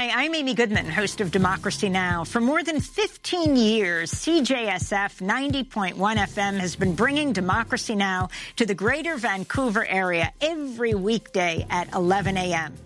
Hi, I'm Amy Goodman, host of Democracy Now! For more than 15 years, CJSF 90.1 FM has been bringing Democracy Now! To the greater Vancouver area every weekday at 11 a.m.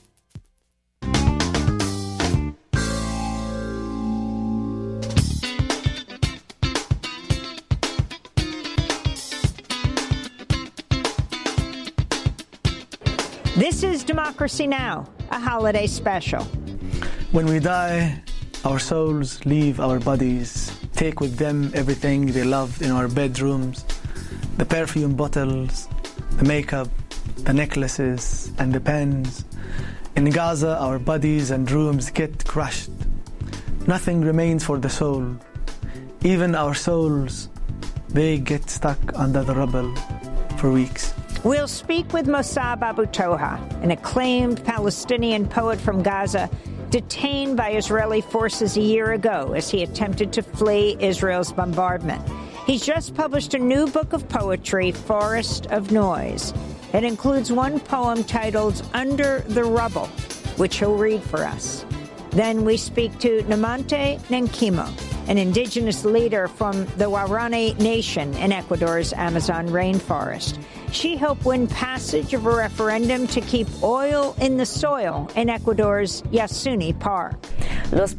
This is Democracy Now!, a holiday special. When we die, our souls leave our bodies, take with them everything they loved in our bedrooms, the perfume bottles, the makeup, the necklaces, and the pens. In Gaza, our bodies and rooms get crushed. Nothing remains for the soul. Even our souls, they get stuck under the rubble for weeks. We'll speak with Mossab Abu Toha, an acclaimed Palestinian poet from Gaza, detained by Israeli forces a year ago as he attempted to flee Israel's bombardment. He's just published a new book of poetry, Forest of Noise. It includes one poem titled Under the Rubble, which he'll read for us. Then we speak to Namante Nankimo, an indigenous leader from the Waorani Nation in Ecuador's Amazon rainforest. She helped win passage of a referendum to keep oil in the soil in Ecuador's Yasuni Park. The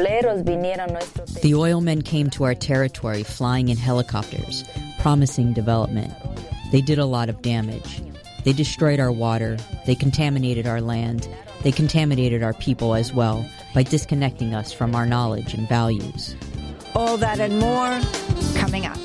oilmen came to our territory flying in helicopters, promising development. They did a lot of damage. They destroyed our water. They contaminated our land. They contaminated our people as well by disconnecting us from our knowledge and values. All that and more coming up.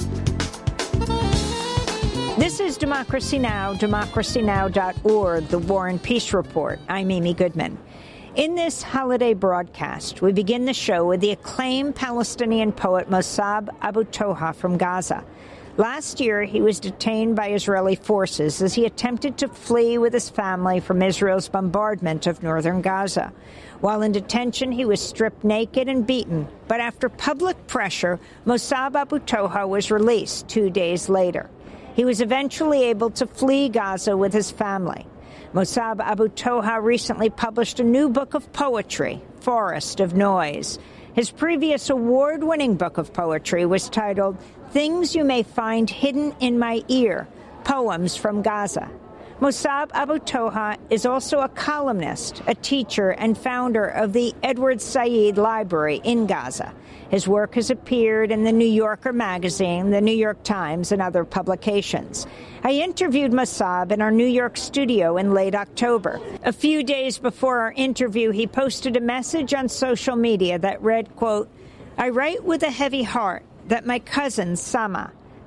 This is Democracy Now!, democracynow.org, the War and Peace Report. I'm Amy Goodman. In this holiday broadcast, we begin the show with the acclaimed Palestinian poet Mossab Abu Toha from Gaza. Last year, he was detained by Israeli forces as he attempted to flee with his family from Israel's bombardment of northern Gaza. While in detention, he was stripped naked and beaten. But after public pressure, Mossab Abu Toha was released 2 days later. He was eventually able to flee Gaza with his family. Mossab Abu Toha recently published a new book of poetry, Forest of Noise. His previous award-winning book of poetry was titled Things You May Find Hidden in My Ear, Poems from Gaza. Mossab Abu Toha is also a columnist, a teacher, and founder of the Edward Said Library in Gaza. His work has appeared in the New Yorker magazine, the New York Times, and other publications. I interviewed Mossab in our New York studio in late October. A few days before our interview, he posted a message on social media that read, quote, I write with a heavy heart that my cousin, Sama,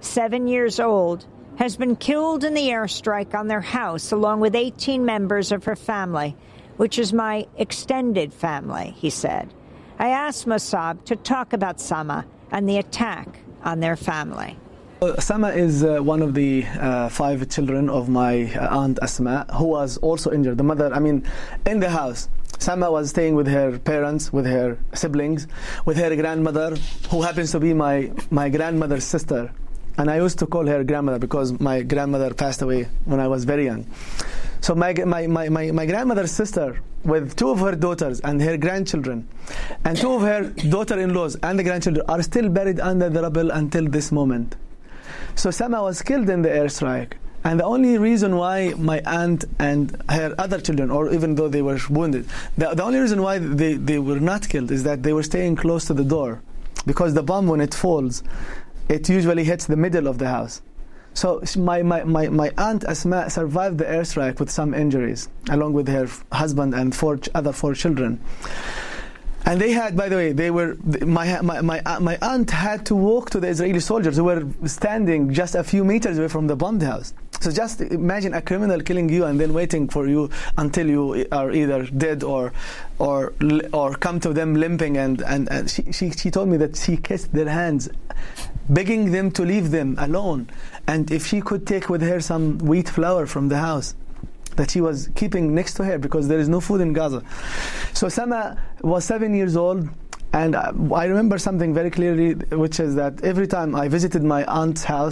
7 years old, has been killed in the airstrike on their house along with 18 members of her family, which is my extended family, he said. I asked Mossab to talk about Sama and the attack on their family. Sama is one of the 5 children of my aunt Asma, who was also injured. The mother, in the house. Sama was staying with her parents, with her siblings, with her grandmother, who happens to be my grandmother's sister. And I used to call her grandmother because my grandmother passed away when I was very young. So my grandmother's sister, with 2 of her daughters and her grandchildren, and 2 of her daughter-in-laws and the grandchildren are still buried under the rubble until this moment. So Sama was killed in the airstrike. And the only reason why my aunt and her other children, or even though they were wounded, the only reason why they were not killed is that they were staying close to the door. Because the bomb, when it falls, it usually hits the middle of the house. So my aunt Asma survived the airstrike with some injuries, along with her husband and 4 other children. And they had, by the way, my aunt had to walk to the Israeli soldiers who were standing just a few meters away from the bombed house. So just imagine a criminal killing you and then waiting for you until you are either dead or come to them limping. And she told me that she kissed their hands, begging them to leave them alone. And if she could take with her some wheat flour from the house that she was keeping next to her because there is no food in Gaza. So Sama was 7 years old, and I remember something very clearly, which is that every time I visited my aunt's house,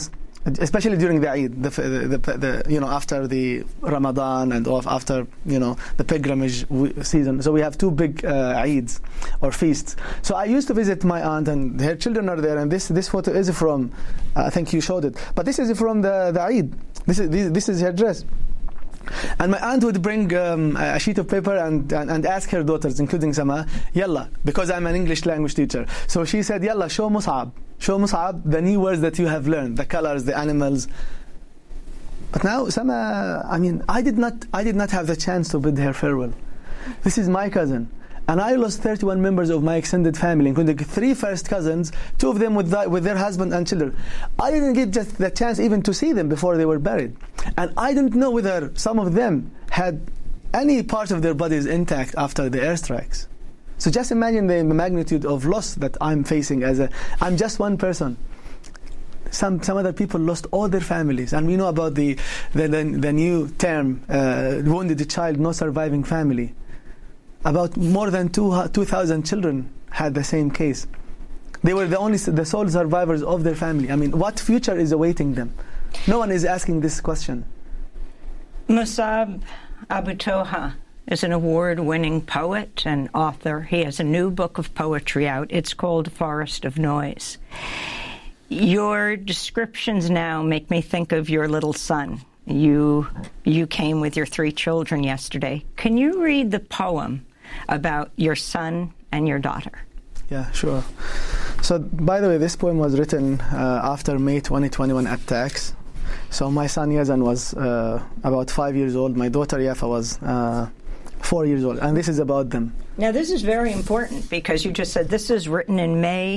especially during the Eid, after the Ramadan and after the pilgrimage season. So we have two big Eids or feasts. So I used to visit my aunt, and her children are there. And this photo is from, I think you showed it, but this is from the Eid. This is her dress. And my aunt would bring a sheet of paper and ask her daughters, including Sama, Yalla, because I'm an English language teacher. So she said, Yalla, show Mus'ab, the new words that you have learned, the colors, the animals. But now, Sama, I did not have the chance to bid her farewell. This is my cousin. And I lost 31 members of my extended family, including 3 first cousins, 2 of them with their husband and children. I didn't get just the chance even to see them before they were buried. And I didn't know whether some of them had any part of their bodies intact after the airstrikes. So just imagine the magnitude of loss that I'm facing I'm just one person. Some other people lost all their families. And we know about the new term, wounded child, no surviving family. About more than 2,000 children had the same case. They were the sole survivors of their family. What future is awaiting them? No one is asking this question. Mus'ab Abu Toha is an award-winning poet and author. He has a new book of poetry out. It's called Forest of Noise. Your descriptions now make me think of your little son. You came with your 3 children yesterday. Can you read the poem about your son and your daughter? Yeah, sure. So, by the way, this poem was written after May 2021 attacks. So my son Yazan was about 5 years old. My daughter Yafa was 4 years old. And this is about them. Now, this is very important because you just said this is written in May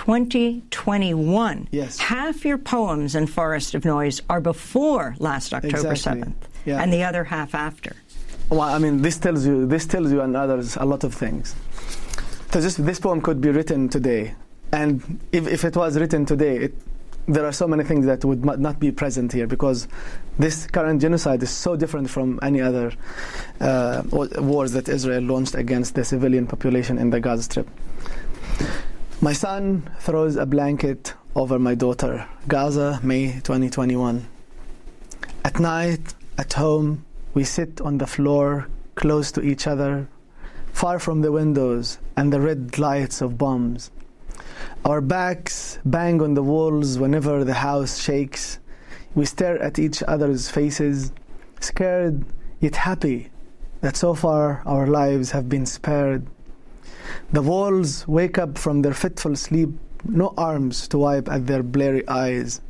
2021. Yes. Half your poems in Forest of Noise are before last October 7th, yeah. And the other half after. Well, this tells you and others a lot of things. So this poem could be written today, and if it was written today, there are so many things that would not be present here, because this current genocide is so different from any other wars that Israel launched against the civilian population in the Gaza Strip. My son throws a blanket over my daughter. Gaza, May 2021. At night, at home, we sit on the floor, close to each other, far from the windows and the red lights of bombs. Our backs bang on the walls whenever the house shakes. We stare at each other's faces, scared yet happy that so far our lives have been spared. The walls wake up from their fitful sleep, no arms to wipe at their blurry eyes.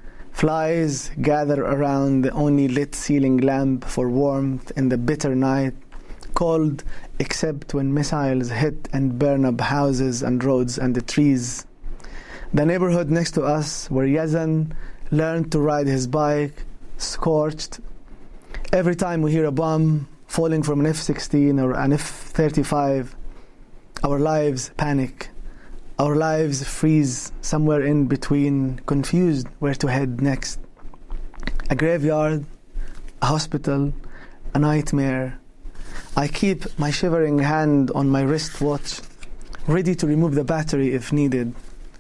Flies gather around the only lit ceiling lamp for warmth in the bitter night, cold except when missiles hit and burn up houses and roads and the trees. The neighborhood next to us, where Yazan learned to ride his bike, scorched. Every time we hear a bomb falling from an F-16 or an F-35, our lives panic. Our lives freeze somewhere in between, confused where to head next. A graveyard, a hospital, a nightmare. I keep my shivering hand on my wristwatch, ready to remove the battery if needed.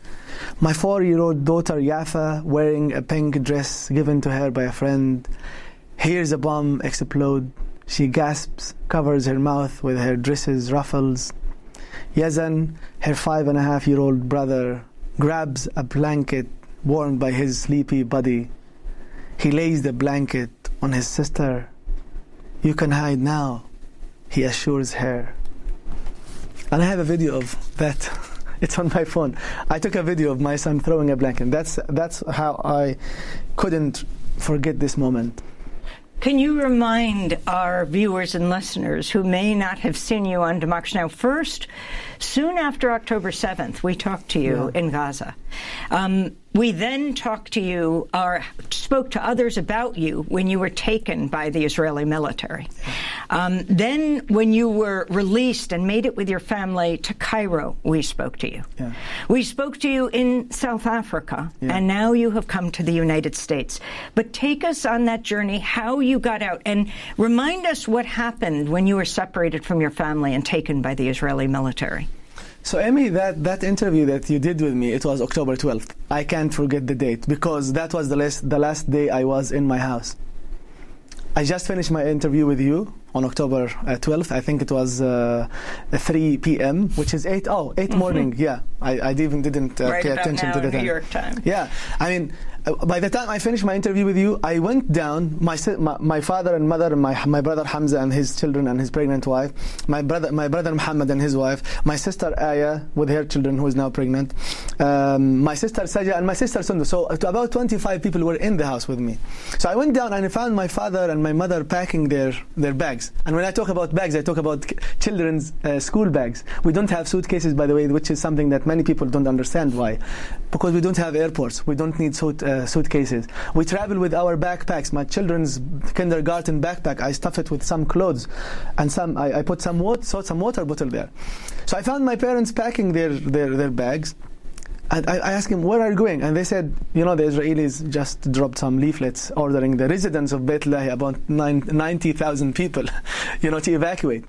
My 4-year-old daughter Yafa, wearing a pink dress given to her by a friend, hears a bomb explode. She gasps, covers her mouth with her dress's ruffles. Yazan, her 5.5-year-old brother, grabs a blanket worn by his sleepy body. He lays the blanket on his sister. "You can hide now," he assures her. And I have a video of that. It's on my phone. I took a video of my son throwing a blanket. That's how I couldn't forget this moment. Can you remind our viewers and listeners who may not have seen you on Democracy Now! First, soon after October 7th, we talked to you in Gaza. We then talked to you, or spoke to others about you when you were taken by the Israeli military. Then when you were released and made it with your family to Cairo, we spoke to you. Yeah. We spoke to you in South Africa, and now you have come to the United States. But take us on that journey, how you got out, and remind us what happened when you were separated from your family and taken by the Israeli military. So, Amy, that interview that you did with me, it was October 12th. I can't forget the date because that was the last day I was in my house. I just finished my interview with you on October 12th. I think it was 3 p.m., which is 8 morning. Yeah, I even didn't pay attention to the time. New York time. Yeah, I mean, by the time I finished my interview with you, I went down. My father and mother, and my brother Hamza and his children and his pregnant wife, my brother Muhammad and his wife, my sister Aya with her children who is now pregnant, my sister Saja and my sister Sundu. So about 25 people were in the house with me. So I went down and I found my father and my mother packing their bags. And when I talk about bags, I talk about children's school bags. We don't have suitcases, by the way, which is something that many people don't understand why. Because we don't have airports. We don't need suitcases. We travel with our backpacks. My children's kindergarten backpack, I stuff it with some clothes, and I put some water bottle there. So I found my parents packing their bags, and I asked them, where are you going? And they said, the Israelis just dropped some leaflets ordering the residents of Beit Lahi, about 90,000 people, to evacuate.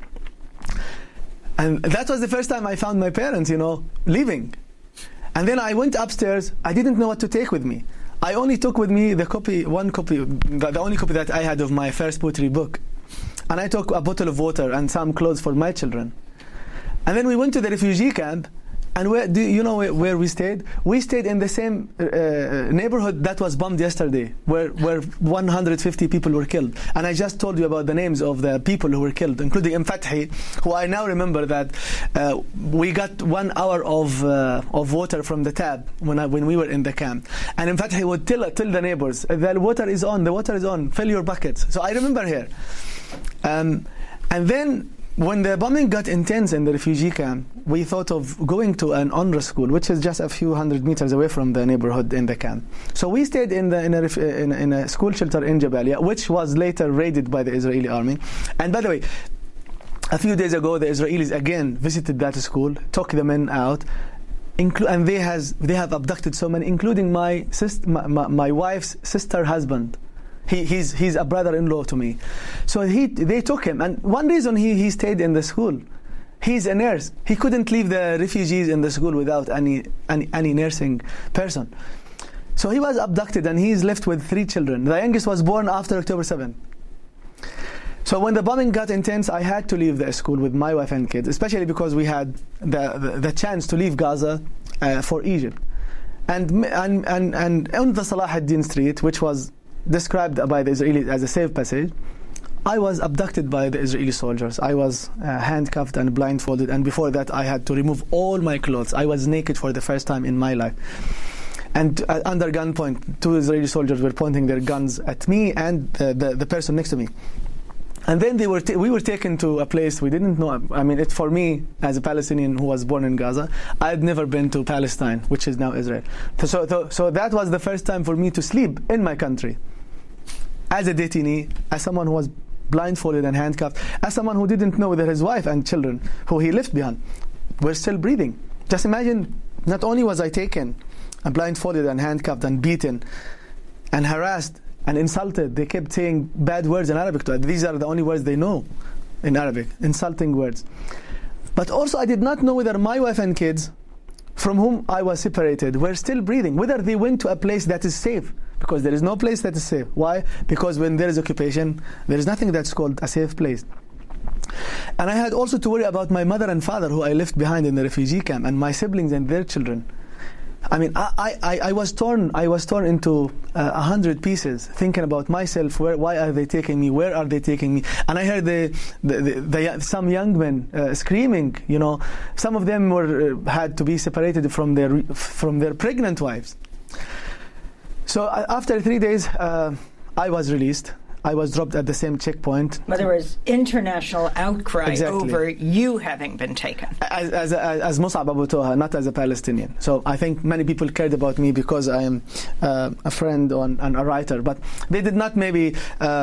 And that was the first time I found my parents, leaving. And then I went upstairs. I didn't know what to take with me. I only took with me the only copy that I had of my first poetry book. And I took a bottle of water and some clothes for my children. And then we went to the refugee camp. And do you know where we stayed? We stayed in the same neighborhood that was bombed yesterday, where 150 people were killed. And I just told you about the names of the people who were killed, including Fathi, who I now remember that we got 1 hour of water from the tap when we were in the camp. And Fathi would tell the neighbors, the water is on, fill your buckets. So I remember here. And then when the bombing got intense in the refugee camp, we thought of going to an UNRWA school, which is just a few hundred meters away from the neighborhood in the camp. So we stayed in a school shelter in Jabalia, which was later raided by the Israeli army. And by the way, a few days ago, the Israelis again visited that school, took the men out, and they have abducted so many, including my wife's sister husband. He's a brother-in-law to me. So they took him, and one reason he stayed in the school, he's a nurse. He couldn't leave the refugees in the school without any nursing person. So he was abducted, and he's left with 3 children. The youngest was born after October 7th. So when the bombing got intense, I had to leave the school with my wife and kids, especially because we had the chance to leave Gaza for Egypt. And on the Salah ad-Din Street, which was described by the Israelis as a safe passage, I was abducted by the Israeli soldiers. I was handcuffed and blindfolded, and before that I had to remove all my clothes. I was naked for the first time in my life. And under gunpoint, 2 Israeli soldiers were pointing their guns at me and the person next to me. And then we were taken to a place we didn't know. I mean, for me, as a Palestinian who was born in Gaza, I had never been to Palestine, which is now Israel. So that was the first time for me to sleep in my country, as a detainee, as someone who was blindfolded and handcuffed, as someone who didn't know whether his wife and children, who he left behind, were still breathing. Just imagine, not only was I taken and blindfolded and handcuffed and beaten and harassed and insulted. They kept saying bad words in Arabic to us. These are the only words they know in Arabic, insulting words. But also I did not know whether my wife and kids, from whom I was separated, were still breathing, whether they went to a place that is safe, because there is no place that is safe. Why? Because when there is occupation, there is nothing that's called a safe place. And I had also to worry about my mother and father, who I left behind in the refugee camp, and my siblings and their children. I mean, I was torn into 100 pieces, thinking about myself. Why are they taking me? Where are they taking me? And I heard some young men screaming. You know, some of them had to be separated from their pregnant wives. So after 3 days, I was released. I was dropped at the same checkpoint. But there was international outcry Exactly. over you having been taken. As Mus'ab Abu Toha, not as a Palestinian. So I think many people cared about me because I am a friend and a writer. But they did not maybe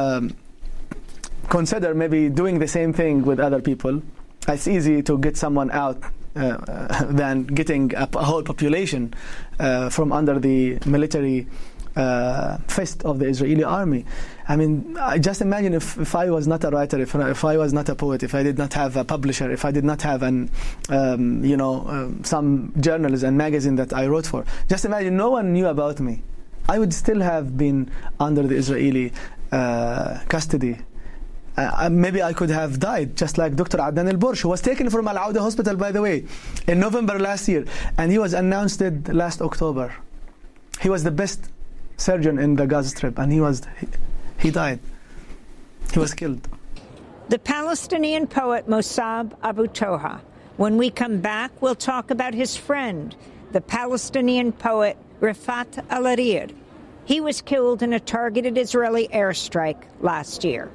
consider maybe doing the same thing with other people. It's easy to get someone out than getting a whole population from under the military fist of the Israeli army. I mean, just imagine if I was not a writer, if I was not a poet, if I did not have a publisher, if I did not have some journals and magazine that I wrote for. Just imagine no one knew about me. I would still have been under the Israeli custody. Maybe I could have died, just like Dr. Adnan al-Bursh, who was taken from Al-Auda hospital, by the way, in November last year, and he was announced dead last October. He was the best surgeon in the Gaza Strip, and he died. He was killed. The Palestinian poet Mossab Abu Toha. When we come back, we'll talk about his friend, the Palestinian poet Rafat al-Arir. He was killed in a targeted Israeli airstrike last year.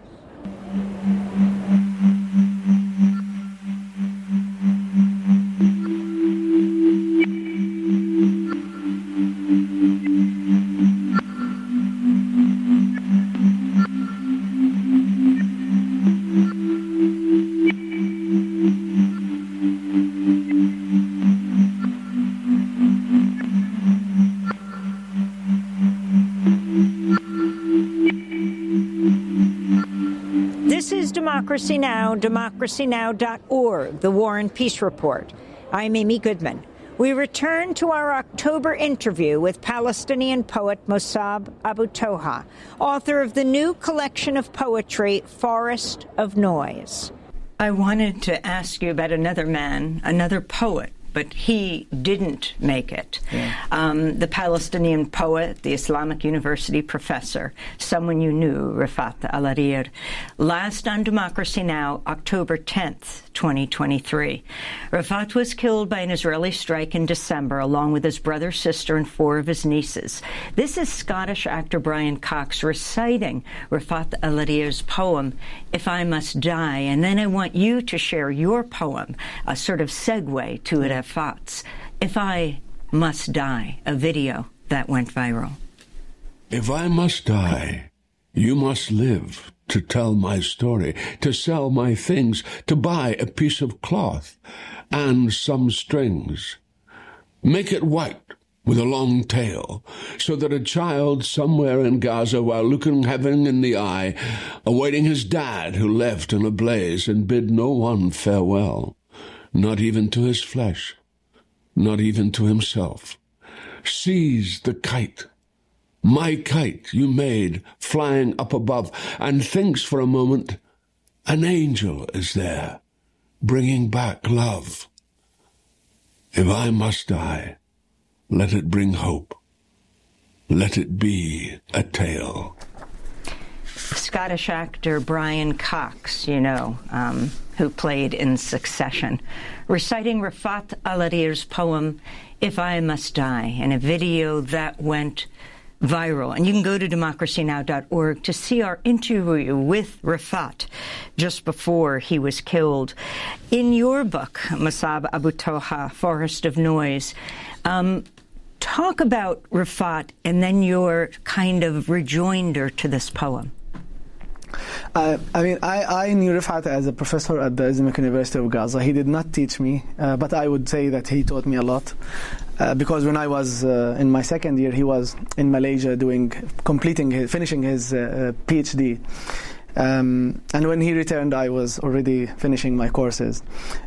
Democracy Now!, democracynow.org, the War and Peace Report. I'm Amy Goodman. We return to our October interview with Palestinian poet Mossab Abu Toha, author of the new collection of poetry, Forest of Noise. I wanted to ask you about another man, another poet, but he didn't make it. Yeah. The Palestinian poet, the Islamic University professor, someone you knew, Rafat al-Arir. Last on Democracy Now!, October 10th, 2023. Rafat was killed by an Israeli strike in December, along with his brother, sister, and 4 of his nieces. This is Scottish actor Brian Cox reciting Rafat al-Arir's poem, If I Must Die, and then I want you to share your poem, a sort of segue to it. Rafat's If I Must Die, a video that went viral. If I must die, you must live to tell my story, to sell my things, to buy a piece of cloth and some strings. Make it white with a long tail, so that a child somewhere in Gaza, while looking heaven in the eye, awaiting his dad who left in a blaze and bid no one farewell, not even to his flesh, not even to himself, sees the kite, my kite you made, flying up above, and thinks for a moment an angel is there, bringing back love. If I must die, let it bring hope. Let it be a tale. Scottish actor Brian Cox, you know, who played in Succession, reciting Rafat al-Arir's poem, If I Must Die, in a video that went viral. And you can go to democracynow.org to see our interview with Rafat just before he was killed. In your book, Mossab Abu Toha, Forest of Noise, talk about Rafat and then your kind of rejoinder to this poem. I knew Rafat as a professor at the Islamic University of Gaza. He did not teach me, but I would say that he taught me a lot. Because when I was in my second year, he was in Malaysia finishing his PhD. And when he returned, I was already finishing my courses.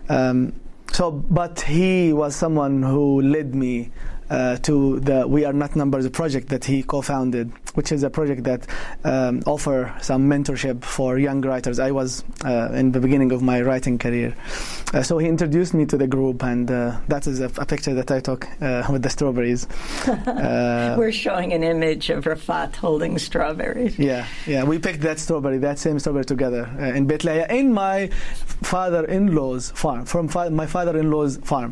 But he was someone who led me to the We Are Not Numbers project that he co-founded, which is a project that offer some mentorship for young writers. I was in the beginning of my writing career. So he introduced me to the group, and that is a picture that I took with the strawberries. We're showing an image of Rafat holding strawberries. Yeah, we picked that same strawberry together in Beit Lahiya, in my father-in-law's farm, my father-in-law's farm.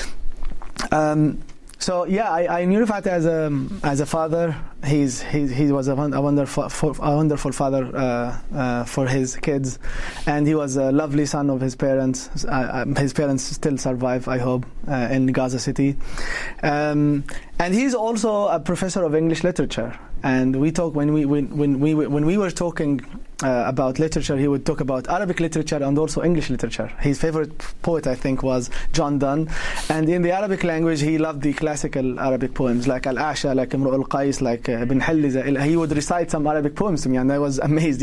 So yeah, I knew Rafat as a father. He was a wonderful father for his kids, and he was a lovely son of his parents. His parents still survive, I hope, in Gaza City. And he's also a professor of English literature, and we talk when we were talking about literature. He would talk about Arabic literature and also English literature. His favorite poet, I think, was John Donne, and in the Arabic language, he loved the classical Arabic poems like Al-A'sha, like Imru al-Qais, like Ibn Halliza. He would recite some Arabic poems to me, and I was amazed,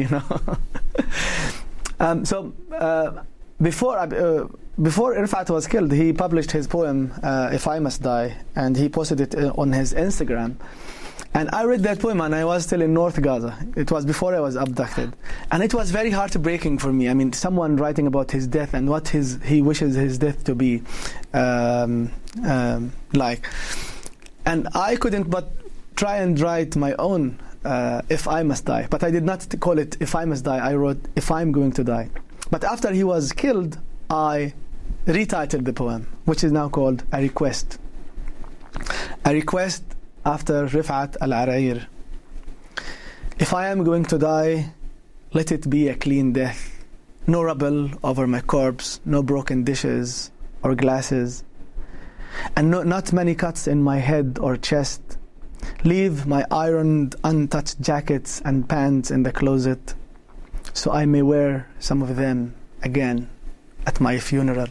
Before Rifat was killed, he published his poem, If I Must Die, and he posted it on his Instagram. And I read that poem, and I was still in North Gaza. It was before I was abducted. And it was very heartbreaking for me. I mean, someone writing about his death and what he wishes his death to be like. And I couldn't but try and write my own If I Must Die. But I did not call it If I Must Die. I wrote If I'm Going to Die. But after he was killed, I retitled the poem, which is now called A Request. A request after Rifat Al-Arair. If I am going to die, let it be a clean death. No rubble over my corpse, no broken dishes or glasses, and not many cuts in my head or chest. Leave my ironed, untouched jackets and pants in the closet, so I may wear some of them again at my funeral.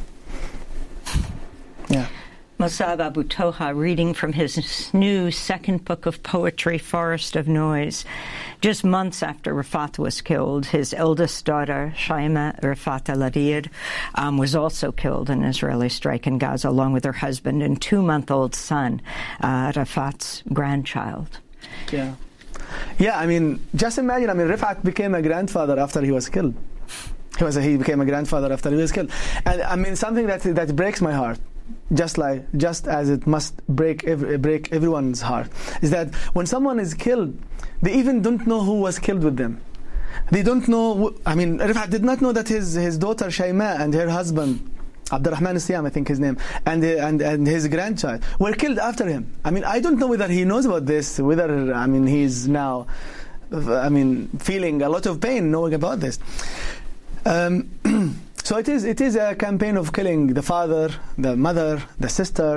Yeah. Musab Abu Toha reading from his new second book of poetry, Forest of Noise. Just months after Rifat was killed, his eldest daughter, Shaima Rifat Al-Adir, was also killed in an Israeli strike in Gaza, along with her husband and 2-month-old son, Rifat's grandchild. Yeah. Yeah, I mean, just imagine, Rifat became a grandfather after he was killed. He became a grandfather after he was killed. And I mean, something that breaks my heart, just as it must break everyone's heart, is that when someone is killed, they even don't know who was killed with them. They don't know. Rifat did not know that his daughter Shaima and her husband Abdurrahman Siyam, I think his name, and his grandchild were killed after him. I don't know whether he knows about this, whether he's now feeling a lot of pain knowing about this. So it is a campaign of killing the father, the mother, the sister.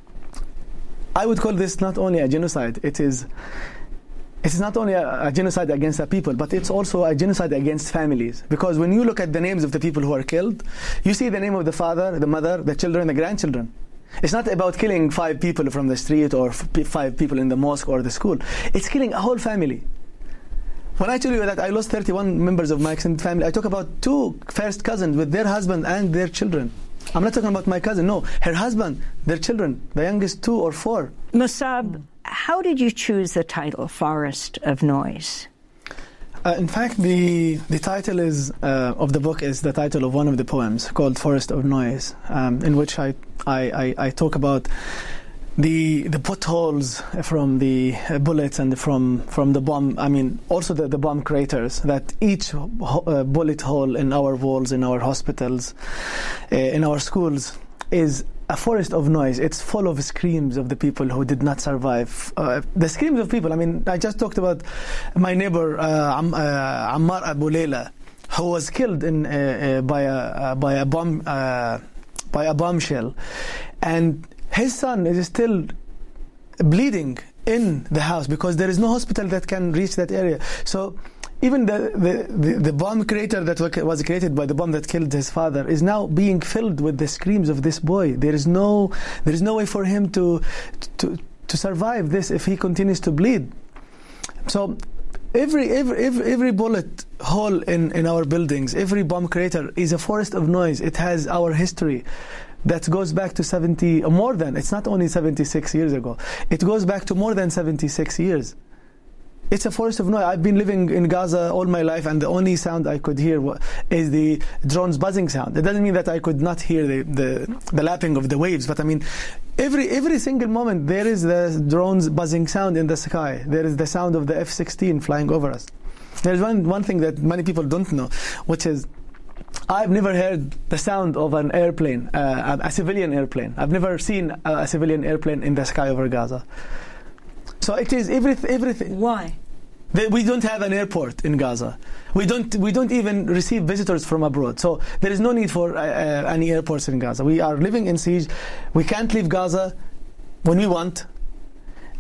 I would call this not only a genocide. It is not only a genocide against a people, but it's also a genocide against families. Because when you look at the names of the people who are killed, you see the name of the father, the mother, the children, the grandchildren. It's not about killing 5 people from the street or 5 people in the mosque or the school. It's killing a whole family. When I tell you that I lost 31 members of my extended family, I talk about 2 first cousins with their husband and their children. I'm not talking about my cousin, no. Her husband, their children, the youngest 2 or 4. Musab, how did you choose the title, Forest of Noise? In fact, the title of the book is the title of one of the poems called Forest of Noise, in which I talk about the potholes from the bullets and from the bomb. Also the bomb craters, that each bullet hole in our walls, in our hospitals, in our schools is a forest of noise. It's full of screams of the people who did not survive. The screams of people. I just talked about my neighbor Ammar Abu Layla, who was killed by a bombshell, and his son is still bleeding in the house because there is no hospital that can reach that area. So even the bomb crater that was created by the bomb that killed his father is now being filled with the screams of this boy. There is no way for him to survive this if he continues to bleed. So every bullet hole in our buildings, every bomb crater is a forest of noise. It has our history that goes back to 70 or more than. It's not only 76 years ago. It goes back to more than 76 years. It's a forest of noise. I've been living in Gaza all my life, and the only sound I could hear is the drones buzzing sound. It doesn't mean that I could not hear the lapping of the waves, but every single moment there is the drones buzzing sound in the sky. There is the sound of the F-16 flying over us. There's one thing that many people don't know, which is I've never heard the sound of an airplane, a civilian airplane. I've never seen a civilian airplane in the sky over Gaza. So it is everything. Why? We don't have an airport in Gaza. We don't even receive visitors from abroad. So there is no need for any airports in Gaza. We are living in siege. We can't leave Gaza when we want.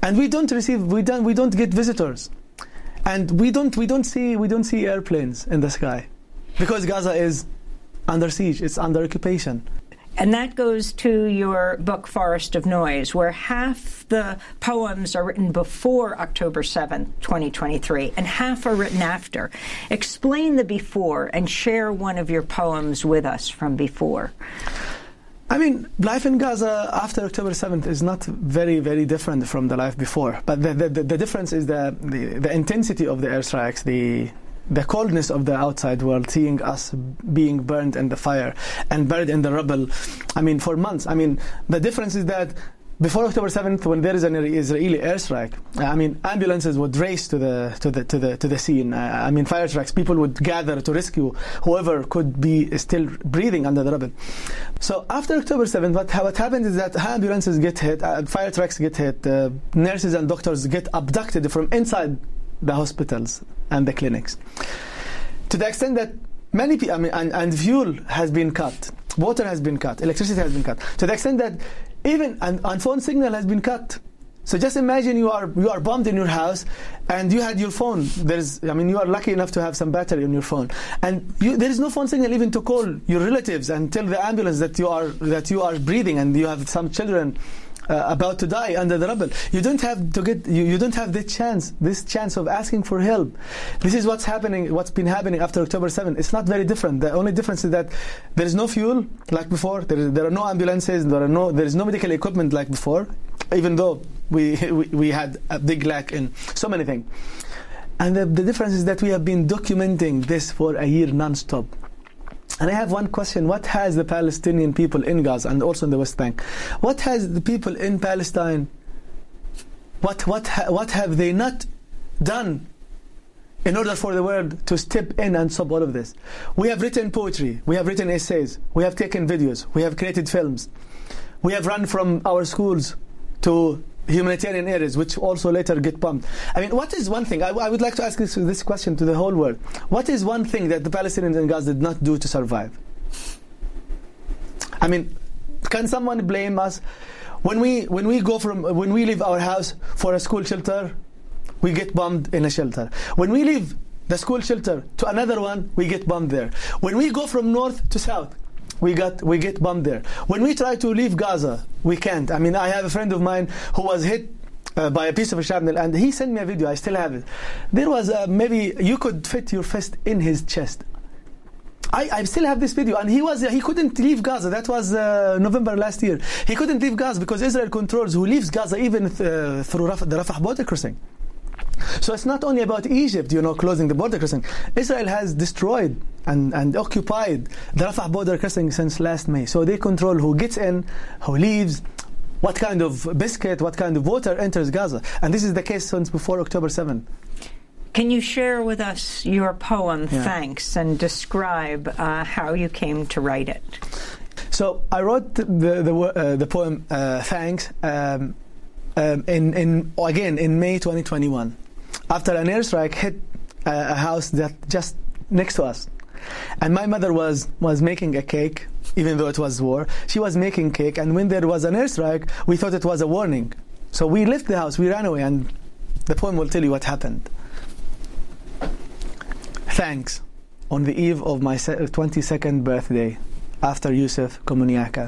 and we don't get visitors, and we don't see airplanes in the sky, because Gaza is under siege, it's under occupation. And that goes to your book, Forest of Noise, where half the poems are written before October 7th, 2023, and half are written after. Explain the before and share one of your poems with us from before. I mean, life in Gaza after October 7th is not very, very different from the life before. But the difference is the intensity of the airstrikes, the coldness of the outside world, seeing us being burned in the fire and buried in the rubble, I mean, for months. I mean, the difference is that before October 7th, when there is an Israeli airstrike, I mean, ambulances would race to the scene. I mean, fire trucks, people would gather to rescue whoever could be still breathing under the rubble. So after October 7th, what happened is that ambulances get hit, fire trucks get hit, nurses and doctors get abducted from inside the hospitals and the clinics, to the extent that many people, I mean, and fuel has been cut, water has been cut, electricity has been cut, to the extent that even and phone signal has been cut. So just imagine you are bombed in your house, and you had your phone. You are lucky enough to have some battery on your phone, and there is no phone signal even to call your relatives and tell the ambulance that you are breathing and you have some children about to die under the rubble. You don't have to get. You don't have this chance of asking for help. This is what's happening. What's been happening after October 7th. It's not very different. The only difference is that there is no fuel like before. There are no ambulances. There is no medical equipment like before. Even though we had a big lack in so many things. And the difference is that we have been documenting this for a year non-stop. And I have one question: what has the Palestinian people in Gaza and also in the West Bank? What has the people in Palestine? What have they not done in order for the world to step in and stop all of this? We have written poetry, we have written essays, we have taken videos, we have created films, we have run from our schools to humanitarian areas, which also later get bombed. I mean, what is one thing? I would like to ask this question to the whole world. What is one thing that the Palestinians in Gaza did not do to survive? I mean, can someone blame us when we leave our house for a school shelter? We get bombed in a shelter. When we leave the school shelter to another one, we get bombed there. When we go from north to south, we get bombed there. When we try to leave Gaza, we can't. I mean, I have a friend of mine who was hit by a piece of a shrapnel, and he sent me a video. I still have it. There was maybe you could fit your fist in his chest. I still have this video, and he couldn't leave Gaza. That was November last year. He couldn't leave Gaza because Israel controls who leaves Gaza even through the Rafah border crossing. So it's not only about Egypt, closing the border crossing. Israel has destroyed and occupied the Rafah border crossing since last May. So they control who gets in, who leaves, what kind of biscuit, what kind of water enters Gaza. And this is the case since before October 7th. Can you share with us your poem, Thanks, and describe how you came to write it? So I wrote the poem Thanks in May 2021, after an airstrike hit a house that just next to us. And my mother was making a cake, even though it was war. She was making cake, and when there was an airstrike, we thought it was a warning. So we left the house, we ran away, and the poem will tell you what happened. Thanks, on the eve of my 22nd birthday, after Yusuf Komuniaka.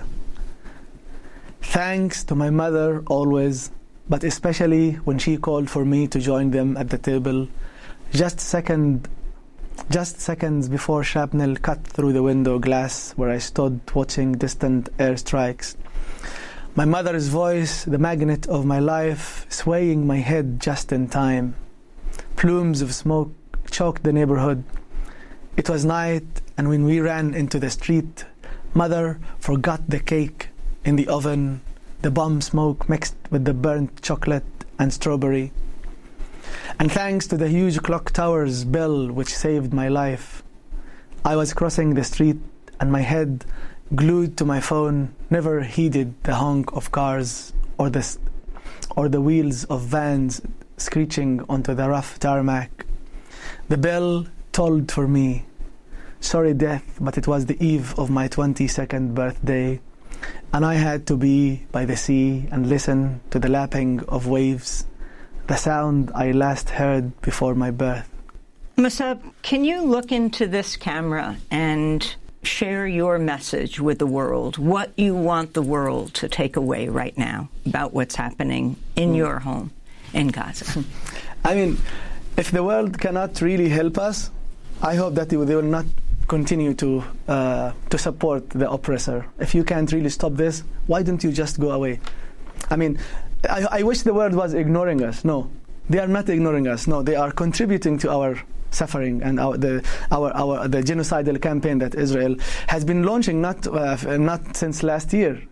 Thanks to my mother always, but especially when she called for me to join them at the table, just seconds before shrapnel cut through the window glass where I stood watching distant airstrikes. My mother's voice, the magnet of my life, swaying my head just in time. Plumes of smoke choked the neighborhood. It was night, and when we ran into the street, Mother forgot the cake in the oven, the bomb smoke mixed with the burnt chocolate and strawberry. And thanks to the huge clock tower's bell which saved my life, I was crossing the street and my head, glued to my phone, never heeded the honk of cars or the wheels of vans screeching onto the rough tarmac. The bell tolled for me. Sorry, death, but it was the eve of my 22nd birthday. and I had to be by the sea and listen to the lapping of waves, the sound I last heard before my birth. Musab, can you look into this camera and share your message with the world, what you want the world to take away right now about what's happening in your home in Gaza? I mean, if the world cannot really help us, I hope that they will not continue to support the oppressor. If you can't really stop this, why don't you just go away? I mean, I wish the world was ignoring us. No, they are not ignoring us. No, they are contributing to our suffering and the genocidal campaign that Israel has been launching not since last year.